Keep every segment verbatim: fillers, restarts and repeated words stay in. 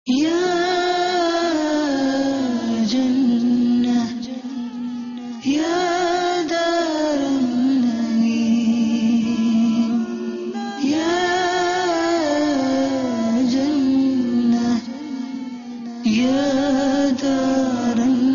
یا جنہ یا دار النعیم یا جنہ یا دار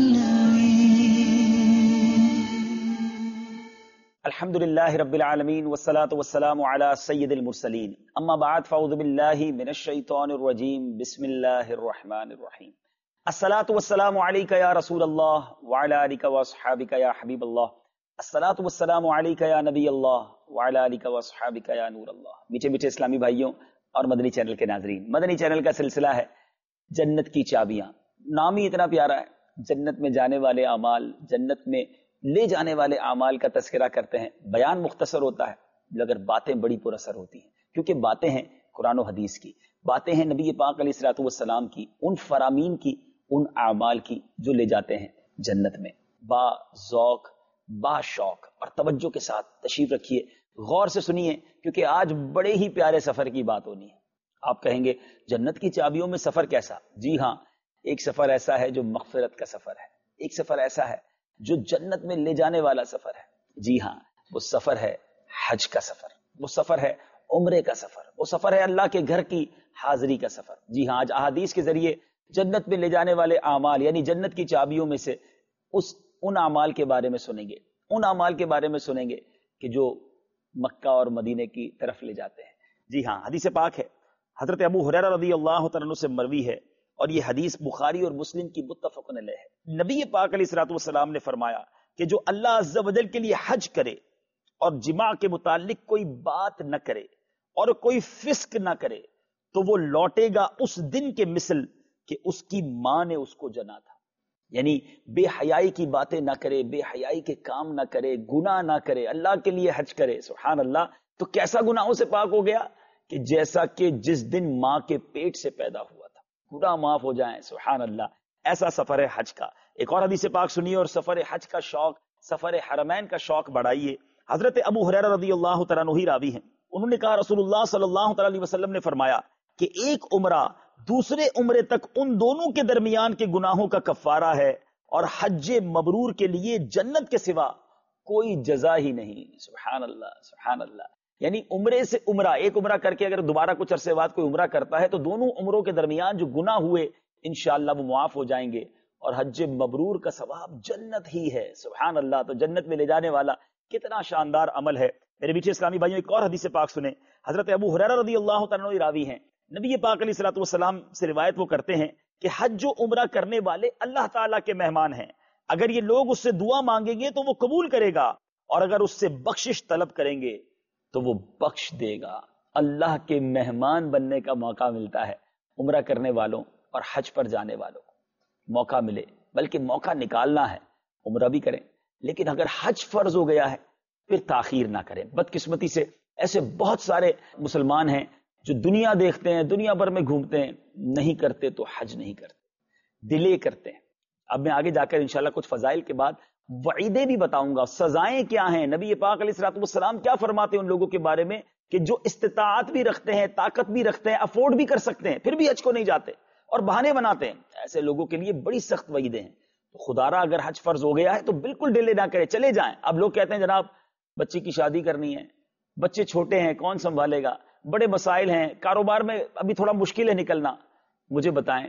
الحمد للہ رب العالمین والصلاة والسلام علی سید المرسلین اما بعد فاعوذ باللہ من الشیطان الرجیم بسم اللہ الرحمن الرحیم الصلاة والسلام علیک یا رسول اللہ وعلی آلک واصحابک یا حبیب اللہ الصلاة والسلام علیک یا نبی اللہ وعلی آلک واصحابک یا نور اللہ۔ میٹھے میٹھے اسلامی بھائیوں اور مدنی چینل کے ناظرین، مدنی چینل کا سلسلہ ہے جنت کی چابیاں۔ نام ہی اتنا پیارا ہے، جنت میں جانے والے اعمال، جنت میں لے جانے والے اعمال کا تذکرہ کرتے ہیں۔ بیان مختصر ہوتا ہے مگر باتیں بڑی پر اثر ہوتی ہیں، کیونکہ باتیں ہیں قرآن و حدیث کی، باتیں ہیں نبی پاک علیہ الصلوۃ والسلام کی، ان فرامین کی، ان اعمال کی جو لے جاتے ہیں جنت میں۔ با ذوق، با شوق اور توجہ کے ساتھ تشریف رکھیے، غور سے سنیے، کیونکہ آج بڑے ہی پیارے سفر کی بات ہونی ہے۔ آپ کہیں گے جنت کی چابیوں میں سفر کیسا؟ جی ہاں، ایک سفر ایسا ہے جو مغفرت کا سفر ہے، ایک سفر ایسا ہے جو جنت میں لے جانے والا سفر ہے۔ جی ہاں، وہ سفر ہے حج کا سفر، وہ سفر ہے عمرے کا سفر، وہ سفر ہے اللہ کے گھر کی حاضری کا سفر۔ جی ہاں، آج احادیث کے ذریعے جنت میں لے جانے والے اعمال یعنی جنت کی چابیوں میں سے اس ان اعمال کے بارے میں سنیں گے، ان اعمال کے بارے میں سنیں گے کہ جو مکہ اور مدینے کی طرف لے جاتے ہیں۔ جی ہاں، حدیث پاک ہے، حضرت ابو ہریرہ رضی اللہ تعالیٰ عنہ سے مروی ہے، اور یہ حدیث بخاری اور مسلم کی متفق علیہ ہے۔ نبی پاک علیہ الصلوۃ والسلام نے فرمایا کہ جو اللہ عز و جل کے لیے حج کرے اور جماع کے متعلق کوئی بات نہ کرے اور کوئی فسق نہ کرے تو وہ لوٹے گا اس دن کے مثل کہ اس کی ماں نے اس کو جنا تھا۔ یعنی بے حیائی کی باتیں نہ کرے، بے حیائی کے کام نہ کرے، گناہ نہ کرے، اللہ کے لیے حج کرے، سبحان اللہ، تو کیسا گناہوں سے پاک ہو گیا کہ جیسا کہ جس دن ماں کے پیٹ سے پیدا ہوا تھا، گناہ معاف ہو جائیں، سبحان اللہ۔ ایسا سفر ہے حج کا۔ ایک اور حدیث پاک سنیے اور سفر حج کا شوق، سفر حرمین کا شوق بڑھائیے۔ حضرت ابو ہریرہ رضی اللہ تعالیٰ عنہ راوی ہیں، انہوں نے کہا رسول اللہ صلی اللہ تعالیٰ علیہ وسلم نے فرمایا کہ ایک عمرہ دوسرے عمرے تک ان دونوں کے درمیان کے گناہوں کا کفارہ ہے، اور حج مبرور کے لیے جنت کے سوا کوئی جزا ہی نہیں۔ سبحان اللہ، سبحان اللہ۔ یعنی عمرے سے عمرہ، ایک عمرہ کر کے اگر دوبارہ کچھ عرصے بعد کوئی عمرہ کرتا ہے تو دونوں عمروں کے درمیان جو گناہ ہوئے انشاءاللہ وہ معاف ہو جائیں گے، اور حج مبرور کا ثواب جنت ہی ہے، سبحان اللہ۔ تو جنت میں لے جانے والا کتنا شاندار عمل ہے۔ میرے میٹھے اسلامی بھائیوں، ایک اور حدیث پاک سنیں، حضرت ابو ہریرہ رضی اللہ تعالیٰ عنہ راوی ہیں، نبی پاک علیہ الصلوۃ والسلام سے روایت وہ کرتے ہیں کہ حج و عمرہ کرنے والے اللہ تعالیٰ کے مہمان ہیں، اگر یہ لوگ اس سے دعا مانگیں گے تو وہ قبول کرے گا، اور اگر اس سے بخشش طلب کریں گے تو وہ بخش دے گا۔ اللہ کے مہمان بننے کا موقع ملتا ہے عمرہ کرنے والوں اور حج پر جانے والوں کو، موقع ملے، بلکہ موقع نکالنا ہے، عمرہ بھی کریں، لیکن اگر حج فرض ہو گیا ہے پھر تاخیر نہ کریں۔ بدقسمتی سے ایسے بہت سارے مسلمان ہیں جو دنیا دیکھتے ہیں، دنیا بھر میں گھومتے ہیں، نہیں کرتے تو حج نہیں کرتے، ڈیلے کرتے ہیں۔ اب میں آگے جا کر انشاءاللہ کچھ فضائل کے بعد وعیدیں بھی بتاؤں گا، سزائیں کیا ہیں، نبی پاک علیہ الصلوۃ والسلام کیا فرماتے ہیں ان لوگوں کے بارے میں کہ جو استطاعت بھی رکھتے ہیں، طاقت بھی رکھتے ہیں، افورڈ بھی کر سکتے ہیں، پھر بھی حج کو نہیں جاتے اور بہانے بناتے ہیں۔ ایسے لوگوں کے لیے بڑی سخت وعیدیں ہیں۔ تو خدا را اگر حج فرض ہو گیا ہے تو بالکل ڈیلے نہ کرے، چلے جائیں۔ اب لوگ کہتے ہیں جناب بچی کی شادی کرنی ہے، بچے چھوٹے ہیں، کون سنبھالے گا، بڑے مسائل ہیں، کاروبار میں ابھی تھوڑا مشکل ہے نکلنا۔ مجھے بتائیں،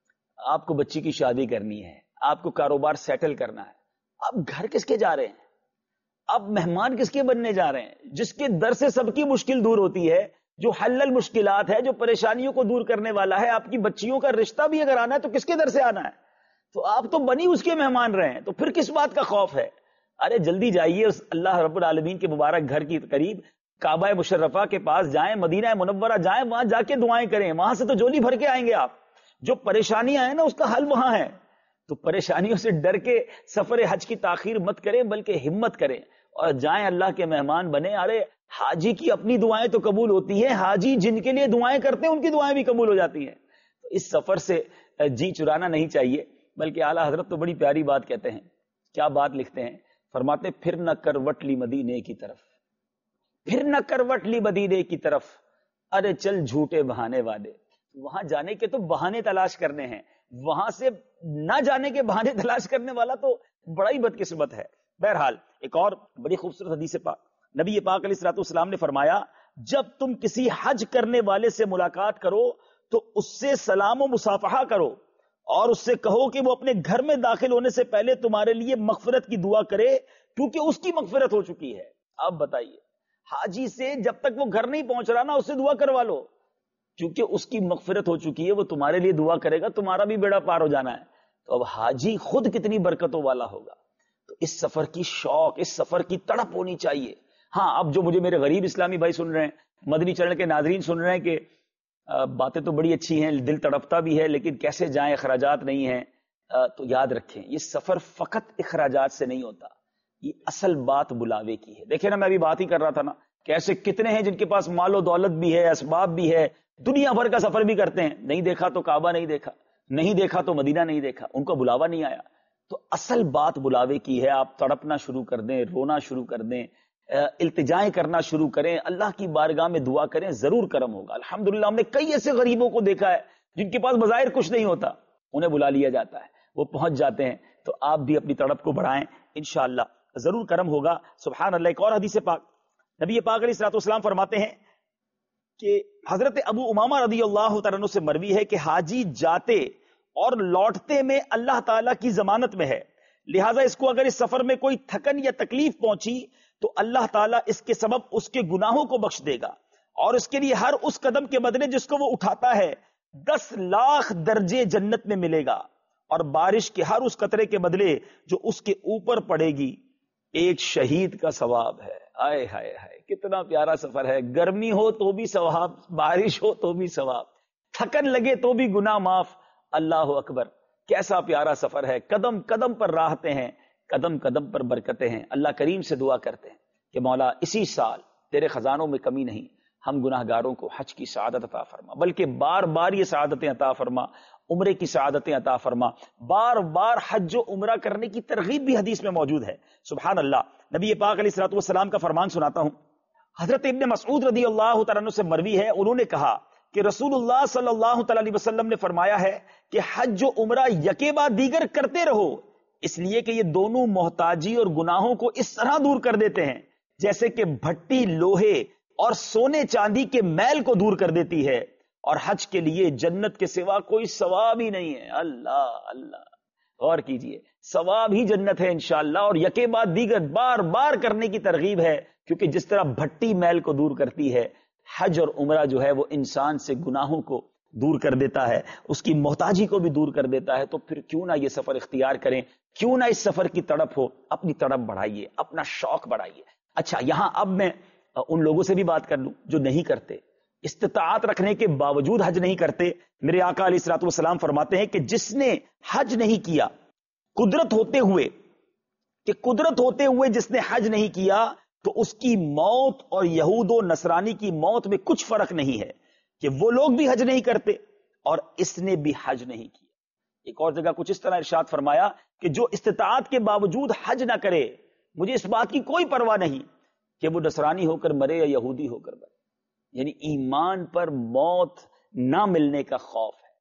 آپ کو بچی کی شادی کرنی ہے، آپ کو کاروبار سیٹل کرنا ہے، اب گھر کس کے جا رہے ہیں؟ اب مہمان کس کے بننے جا رہے ہیں؟ جس کے در سے سب کی مشکل دور ہوتی ہے، جو حل المشکلات ہے، جو پریشانیوں کو دور کرنے والا ہے۔ آپ کی بچیوں کا رشتہ بھی اگر آنا ہے تو کس کے در سے آنا ہے؟ تو آپ تو بنی اس کے مہمان رہے ہیں، تو پھر کس بات کا خوف ہے؟ ارے جلدی جائیے اس اللہ رب العالمین کے مبارک گھر کی قریب، کعبہ مشرفہ کے پاس جائیں، مدینہ منورہ جائیں، وہاں جا کے دعائیں کریں، وہاں سے تو جولی بھر کے آئیں گے آپ۔ جو پریشانیاں ہیں نا اس کا حل وہاں ہے۔ تو پریشانیوں سے ڈر کے سفر حج کی تاخیر مت کریں، بلکہ ہمت کریں اور جائیں، اللہ کے مہمان بنے۔ ارے حاجی کی اپنی دعائیں تو قبول ہوتی ہیں، حاجی جن کے لیے دعائیں کرتے ہیں ان کی دعائیں بھی قبول ہو جاتی ہیں۔ تو اس سفر سے جی چرانا نہیں چاہیے، بلکہ اعلیٰ حضرت تو بڑی پیاری بات کہتے ہیں۔ کیا بات لکھتے ہیں؟ فرماتے پھر نہ کروٹ لی مدینے کی طرف، پھر نہ کروٹ لی مدینے کی طرف، ارے چل جھوٹے بہانے والے، وہاں جانے کے تو بہانے تلاش کرنے ہیں، وہاں سے نہ جانے کے بہانے تلاش کرنے والا تو بڑا ہی بدقسمت ہے۔ بہرحال ایک اور بڑی خوبصورت حدیث پاک، نبی پاک علیہ الصلوۃ والسلام نے فرمایا جب تم کسی حج کرنے والے سے ملاقات کرو تو اس سے سلام و مصافحہ کرو اور اس سے کہو کہ وہ اپنے گھر میں داخل ہونے سے پہلے تمہارے لیے مغفرت کی دعا کرے کیونکہ اس کی مغفرت ہو چکی ہے۔ اب بتائیے، حاجی سے جب تک وہ گھر نہیں پہنچ رہا نا اس سے دعا کروا لو، کیونکہ اس کی مغفرت ہو چکی ہے، وہ تمہارے لیے دعا کرے گا، تمہارا بھی بیڑا پار ہو جانا ہے۔ تو اب حاجی خود کتنی برکتوں والا ہوگا۔ تو اس سفر کی شوق، اس سفر کی تڑپ ہونی چاہیے۔ ہاں، اب جو مجھے میرے غریب اسلامی بھائی سن رہے ہیں، مدنی چینل کے ناظرین سن رہے ہیں کہ باتیں تو بڑی اچھی ہیں، دل تڑپتا بھی ہے، لیکن کیسے جائیں، اخراجات نہیں ہیں، تو یاد رکھیں یہ سفر فقط اخراجات سے نہیں ہوتا، یہ اصل بات بلاوے کی ہے۔ دیکھیں نا، میں ابھی بات ہی کر رہا تھا نا کہ ایسے کتنے ہیں جن کے پاس مال و دولت بھی ہے، اسباب بھی ہے، دنیا بھر کا سفر بھی کرتے ہیں، نہیں دیکھا تو کعبہ نہیں دیکھا، نہیں دیکھا تو مدینہ نہیں دیکھا، ان کو بلاوا نہیں آیا۔ تو اصل بات بلاوے کی ہے۔ آپ تڑپنا شروع کر دیں، رونا شروع کر دیں، التجائیں کرنا شروع کریں، اللہ کی بارگاہ میں دعا کریں، ضرور کرم ہوگا۔ الحمدللہ ہم نے کئی ایسے غریبوں کو دیکھا ہے جن کے پاس بظاہر کچھ نہیں ہوتا، انہیں بلا لیا جاتا ہے، وہ پہنچ جاتے ہیں۔ تو آپ بھی اپنی تڑپ کو بڑھائیں، انشاءاللہ ضرور کرم ہوگا۔ سبحان اللہ۔ ایک اور حدیث پاک، نبی پاک علیہ الصلوۃ والسلام فرماتے ہیں کہ حضرت ابو امامہ رضی اللہ تعالیٰ عنہ سے مروی ہے کہ حاجی جاتے اور لوٹتے میں اللہ تعالیٰ کی ضمانت میں ہے، لہٰذا اس کو اگر اس سفر میں کوئی تھکن یا تکلیف پہنچی تو اللہ تعالیٰ اس کے سبب اس کے گناہوں کو بخش دے گا، اور اس کے لیے ہر اس قدم کے بدلے جس کو وہ اٹھاتا ہے دس لاکھ درجے جنت میں ملے گا، اور بارش کے ہر اس قطرے کے بدلے جو اس کے اوپر پڑے گی ایک شہید کا ثواب ہے۔ آئے ہائے ہائے، کتنا پیارا سفر ہے۔ گرمی ہو تو بھی ثواب، بارش ہو تو بھی ثواب، تھکن لگے تو بھی گناہ معاف۔ اللہ اکبر، کیسا پیارا سفر ہے۔ قدم قدم پر راحتیں ہیں، قدم قدم پر برکتیں ہیں۔ اللہ کریم سے دعا کرتے ہیں کہ مولا اسی سال تیرے خزانوں میں کمی نہیں، ہم گناہ گاروں کو حج کی سعادت عطا فرما، بلکہ بار بار یہ سعادتیں عطا فرما، عمرے کی سعادتیں عطا فرما، بار بار حج و عمرہ کرنے کی ترغیب بھی حدیث میں موجود ہے۔ سبحان اللہ۔ نبی پاک علیہ الصلوۃ والسلام کا فرمان سناتا ہوں، حضرت ابن مسعود رضی اللہ تعالیٰ عنہ سے مروی ہے، انہوں نے کہا کہ رسول اللہ صلی اللہ تعالی علیہ وسلم نے فرمایا ہے کہ حج و عمرہ یکے بعد دیگر کرتے رہو، اس لیے کہ یہ دونوں محتاجی اور گناہوں کو اس طرح دور کر دیتے ہیں جیسے کہ بھٹی لوہے اور سونے چاندی کے میل کو دور کر دیتی ہے، اور حج کے لیے جنت کے سوا کوئی ثواب ہی نہیں ہے۔ اللہ اللہ، غور کیجئے، ثواب ہی جنت ہے انشاءاللہ، اور یکے بعد دیگر بار بار کرنے کی ترغیب ہے، کیونکہ جس طرح بھٹی میل کو دور کرتی ہے، حج اور عمرہ جو ہے وہ انسان سے گناہوں کو دور کر دیتا ہے، اس کی محتاجی کو بھی دور کر دیتا ہے۔ تو پھر کیوں نہ یہ سفر اختیار کریں، کیوں نہ اس سفر کی تڑپ ہو، اپنی تڑپ بڑھائیے، اپنا شوق بڑھائیے۔ اچھا، یہاں اب میں ان لوگوں سے بھی بات کر لوں جو نہیں کرتے، استطاعت رکھنے کے باوجود حج نہیں کرتے۔ میرے آقا علیہ الصلوۃ والسلام فرماتے ہیں کہ جس نے حج نہیں کیا، قدرت ہوتے ہوئے کہ قدرت ہوتے ہوئے جس نے حج نہیں کیا تو اس کی موت اور یہود و نصرانی کی موت میں کچھ فرق نہیں ہے، کہ وہ لوگ بھی حج نہیں کرتے اور اس نے بھی حج نہیں کیا۔ ایک اور جگہ کچھ اس طرح ارشاد فرمایا کہ جو استطاعت کے باوجود حج نہ کرے، مجھے اس بات کی کوئی پرواہ نہیں کہ وہ نصرانی ہو کر مرے یا یہودی ہو کر مرے، یعنی ایمان پر موت نہ ملنے کا خوف ہے۔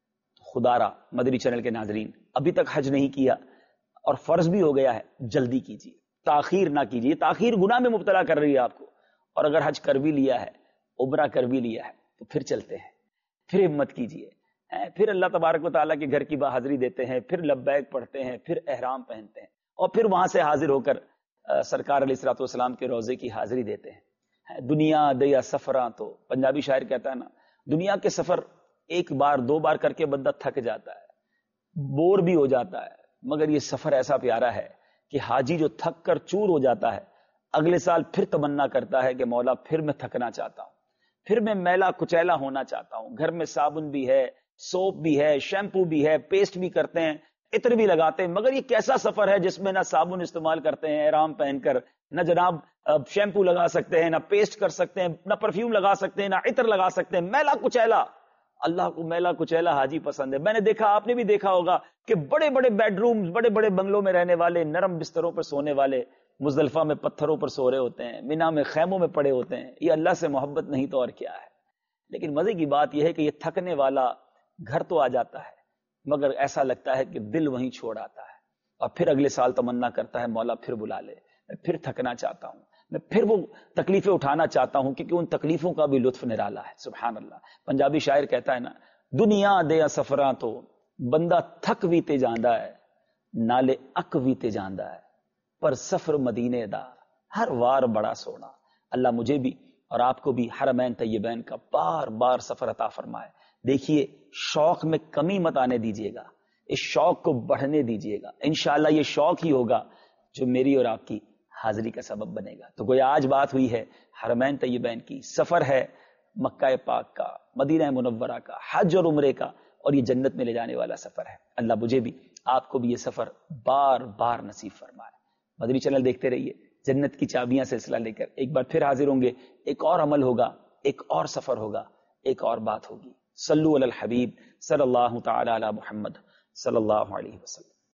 خدا را مدنی چینل کے ناظرین، ابھی تک حج نہیں کیا اور فرض بھی ہو گیا ہے، جلدی کیجیے، تاخیر نہ کیجیے۔ تاخیر گناہ میں مبتلا کر رہی ہے آپ کو، اور اگر حج کر بھی لیا ہے، عمرہ کر بھی لیا ہے، تو پھر چلتے ہیں، پھر ہمت کیجیے، پھر اللہ تبارک و تعالیٰ کے گھر کی باحاضری دیتے ہیں، پھر لبیک پڑھتے ہیں، پھر احرام پہنتے ہیں، اور پھر وہاں سے حاضر ہو کر سرکار علیہ الصلوۃ والسلام کے روضے کی حاضری دیتے ہیں۔ دنیا دیا سفراں، تو پنجابی شاعر کہتا ہے نا، دنیا کے سفر ایک بار دو بار کر کے بندہ تھک جاتا ہے، بور بھی ہو جاتا ہے، مگر یہ سفر ایسا پیارا ہے کہ حاجی جو تھک کر چور ہو جاتا ہے، اگلے سال پھر تمنا کرتا ہے کہ مولا پھر میں تھکنا چاہتا ہوں، پھر میں میلا کچیلا ہونا چاہتا ہوں، گھر میں صابن بھی ہے، سوپ بھی ہے، شیمپو بھی ہے، پیسٹ بھی کرتے ہیں، عطر بھی لگاتے ہیں، مگر یہ کیسا سفر ہے جس میں نہ صابن استعمال کرتے ہیں احرام پہن کر، نہ جناب شیمپو لگا سکتے ہیں، نہ پیسٹ کر سکتے ہیں، نہ پرفیوم لگا سکتے ہیں، نہ عطر لگا سکتے ہیں، میلا کچیلا۔ اللہ کو میلا کچیلا حاجی پسند ہے۔ میں نے دیکھا، آپ نے بھی دیکھا ہوگا کہ بڑے بڑے بیڈ روم، بڑے بڑے بنگلوں میں رہنے والے، نرم بستروں پر سونے والے مزدلفہ میں پتھروں پر سو رہے ہوتے ہیں، مینا میں خیموں میں پڑے ہوتے ہیں۔ یہ اللہ سے محبت نہیں تو اور کیا ہے؟ لیکن مزے کی بات یہ ہے کہ یہ تھکنے والا گھر تو آ جاتا ہے مگر ایسا لگتا ہے کہ دل وہیں چھوڑ آتا ہے، اور پھر اگلے سال تمنا کرتا ہے مولا پھر بلا لے، میں پھر تھکنا چاہتا ہوں، میں پھر وہ تکلیفیں اٹھانا چاہتا ہوں، کیونکہ ان تکلیفوں کا بھی لطف نرالا ہے۔ سبحان اللہ۔ پنجابی شاعر کہتا ہے نا، دنیا دے سفراں تو بندہ تھک بھی تے جاندا ہے، نالے اک بھی تے جاندا ہے، پر سفر مدینے دا ہر وار بڑا سونا۔ اللہ مجھے بھی اور آپ کو بھی حرمین طیبین کا بار بار سفر عطا فرمائے۔ دیکھیے شوق میں کمی مت آنے دیجیے گا، اس شوق کو بڑھنے دیجیے گا، انشاءاللہ یہ شوق ہی ہوگا جو میری اور آپ کی حاضری کا سبب بنے گا۔ تو گویا آج بات ہوئی ہے حرمین طیبین کی، سفر ہے مکہ پاک کا، مدینہ منورہ کا، حج اور عمرے کا، اور یہ جنت میں لے جانے والا سفر ہے۔ اللہ مجھے بھی آپ کو بھی یہ سفر بار بار نصیب فرمائے۔ مدنی چینل دیکھتے رہیے، جنت کی چابیاں سلسلہ لے کر ایک بار پھر حاضر ہوں گے، ایک اور عمل ہوگا، ایک اور سفر ہوگا، ایک اور بات ہوگی۔ صلو علی الحبیب صلی اللہ تعالی علی محمد صلی اللہ علیہ وسلم۔